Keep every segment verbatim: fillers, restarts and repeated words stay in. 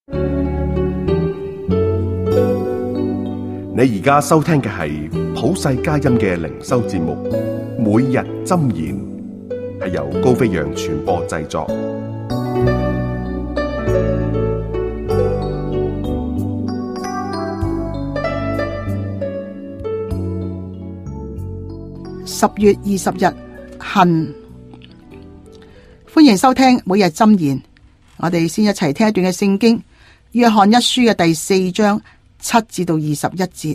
你而家收聽嘅係普世佳音嘅靈修節目，每日箴言，係由高飛揚傳播製作。 十月二十日，恨。歡迎收聽每日箴言。我哋先一齊聽一段嘅聖經，約翰一書嘅第四章七至到二十一節。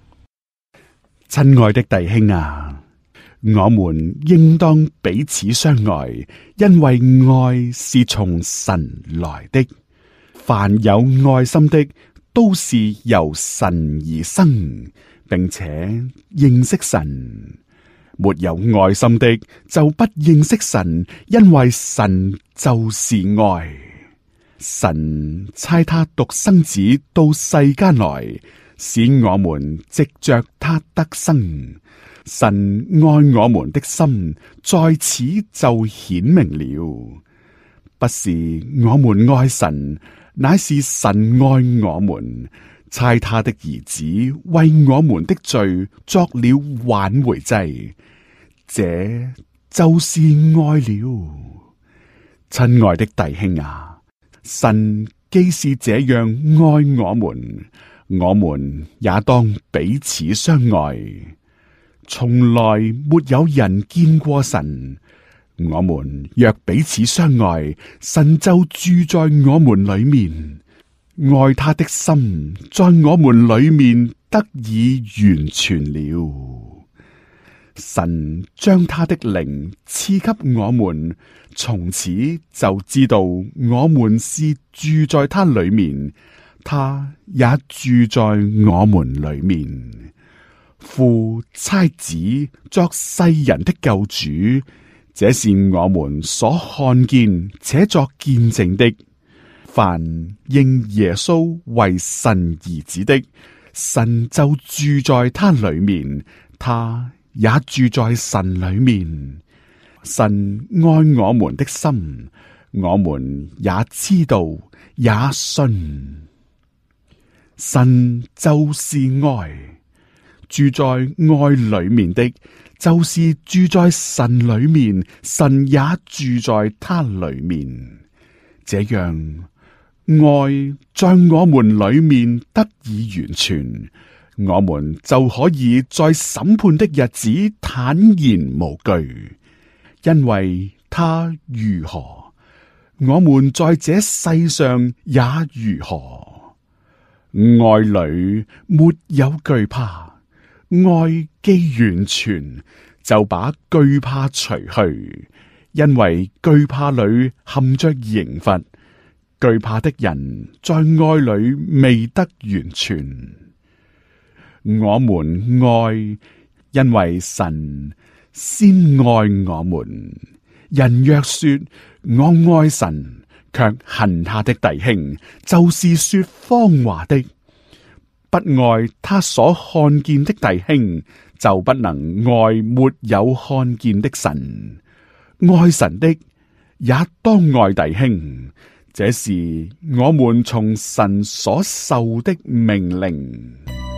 親愛的弟兄啊，我們應當彼此相愛，因為愛是從神來的。凡有愛心的，都是由神而生，並且認識神。沒有愛心的，就不認識神，因為神就是愛。神差他獨生子到世間來，使我們藉着他得生。神愛我們的心在此就顯明了，不是我們愛神，乃是神愛我們，差他的兒子為我們的罪作了挽回祭，這就是愛了。親愛的弟兄啊，神既是這樣愛我們，我們也當彼此相愛。從來沒有人見過神，我們若彼此相愛，神就住在我們裏面，愛他的心在我們裏面得以完全了。神將他的靈賜給我們，從此就知道我們是住在他裏面，他也住在我們裏面。父差子作世人的救主，這是我們所看見且作見證的。凡認耶穌為神兒子的，神就住在他裏面，他也住在神裏面。神愛我們的心，我們也知道，也信。神就是愛，住在愛裏面的，就是住在神裏面，神也住在他裏面。這樣，愛在我們裏面得以完全，我們就可以在審判的日子坦然無懼，因為他如何，我們在這世上也如何。愛裏沒有懼怕，愛既完全，就把懼怕除去，因為懼怕裏含着刑罰，懼怕的人在愛裏未得完全。我們愛，因為神先愛我們。人若說我愛神，卻恨他的弟兄，就是說謊話的。不愛他所看見的弟兄，就不能愛沒有看見的神。愛神的也當愛弟兄，這是我們從神所受的命令。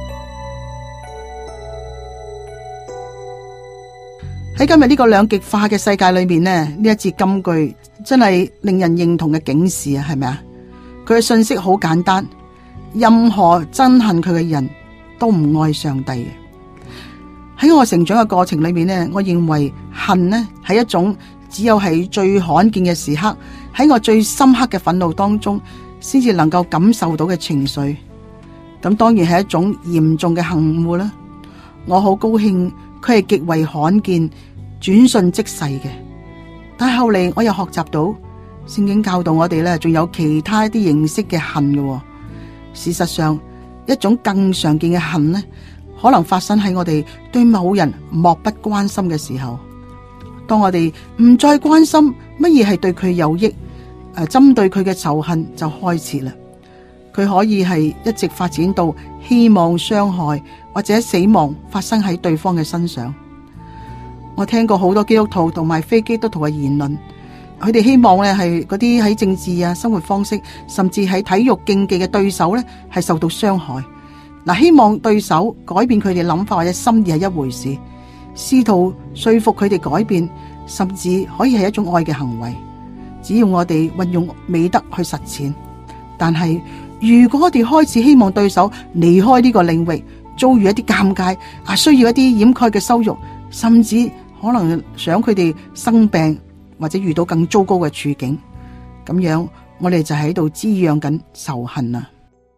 喺今日呢個兩極化嘅世界裏面呢，呢一節金句真係令人認同嘅警示啊，係咪啊？佢嘅信息好簡單，任何憎恨佢嘅人都唔愛上帝嘅。喺我成長嘅過程裏面呢，我認為恨呢係一種只有係最罕見嘅時刻，喺我最深刻嘅憤怒當中，先至能夠感受到嘅情緒。咁當然係一種嚴重嘅恨惡啦。我好高興佢係極為罕見，轉瞬即逝嘅。但係後嚟我又學習到聖經教導我哋咧，仲有其他一啲形式嘅恨嘅。事實上，一種更常見嘅恨呢，可能發生喺我哋對某人漠不關心嘅時候。當我哋唔再關心乜嘢係對佢有益，誒，針對佢嘅仇恨就開始啦。佢可以係一直發展到希望傷害或者死亡發生喺對方嘅身上。我聽過好多基督徒同埋非基督徒嘅言論， 佢哋希望咧係嗰啲喺政治啊、生活方式，甚至喺體育競技嘅對手咧係受到傷害。嗱，希望對手改變佢哋諗法或者心意係一回事，試圖說服佢哋改變，甚至可以係一種愛嘅行為。只要我哋運用美德去實踐。但係如果我哋開始希望對手離開呢個領域，遭遇一啲尷尬啊，需要一啲掩蓋嘅羞辱，甚至可能想佢哋生病或者遇到更糟糕嘅處境，咁樣我哋就喺度滋養緊仇恨啊！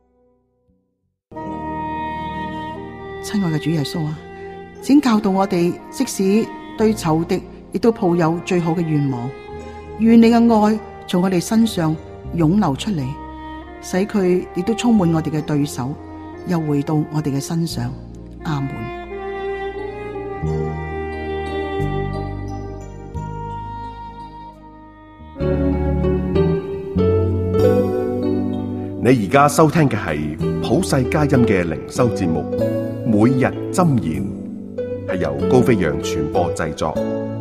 親愛嘅主耶穌啊，請教導我哋，即使對仇敵亦都抱有最好嘅願望，願你嘅愛從我哋身上湧流出嚟，使佢亦都充滿我哋嘅對手，又回到我哋嘅身上。阿門。 你而家收聽嘅係普世佳音嘅靈修節目《每日箴言》，係由高飛揚傳播製作。